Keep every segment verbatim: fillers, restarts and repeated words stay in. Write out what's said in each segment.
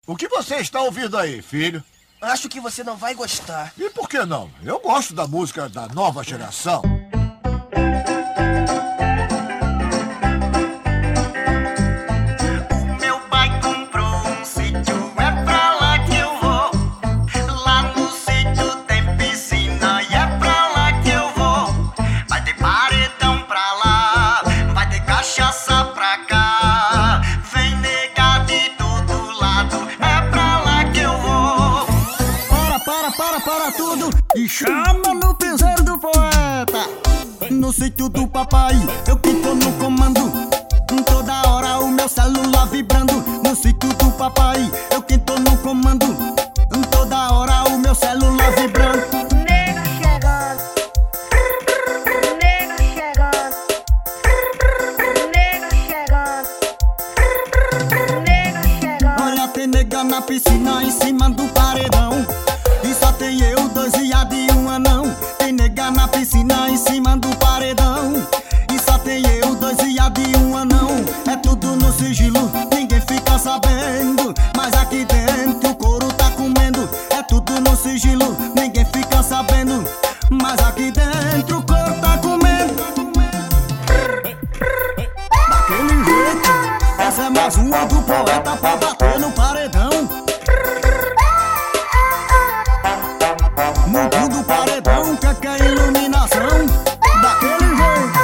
O que você está ouvindo aí, filho? Acho que você não vai gostar. E por que não? Eu gosto da música da nova geração. O meu pai comprou um sítio, é pra lá que eu vou. Lá no sítio tem piscina e é pra lá que eu vou. Vai ter paredão pra lá, vai ter cachaça pra cá. Vem negar de todo lado, é pra lá que eu vou. Para, para, para, para tudo e chama no piseiro do poeta. No sítio do papai, eu que tô no comando. Toda hora o meu celular vibrando. No sítio do papai, eu que tô no comando. Toda hora o meu celular vibrando. Nega chegando, nega chegando, nega chegando, nega chegando. Olha, tem nega na piscina em cima do paredão. E só tem eu, dois viados e um anão. Tem nega na piscina em cima do paredão. E só tem eu, dois viados e um anão. É tudo no sigilo, ninguém fica sabendo. Mas aqui dentro o couro tá comendo. É tudo no sigilo, ninguém fica sabendo. Mas aqui dentro o couro tá comendo. Daquele jeito, essa é mais uma do poeta pra bater no paredão. No cu do paredão, que que é iluminação? Daquele jeito.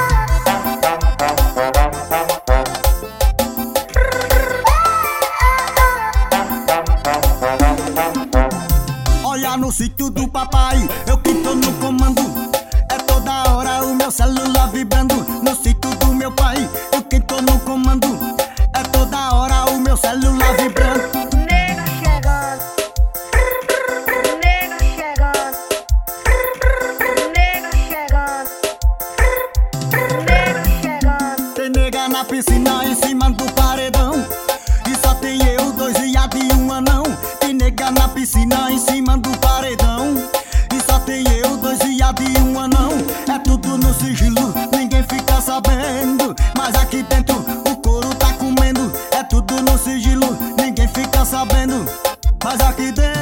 Olha, no sítio do papai, eu que tô no comando. É toda hora o meu celular vibrando. No sítio do meu pai, eu que tô no comando. É toda hora o meu celular vibrando. Nega chegando, nega chegando, nega chegando, nega chegando. Tem nega na piscina em cima do paredão. E só tem eu, dois viados e um anão. Tem nega na piscina em cima do paredão. E só tem eu, dois viados e um anão. É tudo no sigilo, ninguém fica sabendo. Mas aqui dentro o couro tá comendo. É tudo no sigilo, ninguém fica sabendo. Mas aqui dentro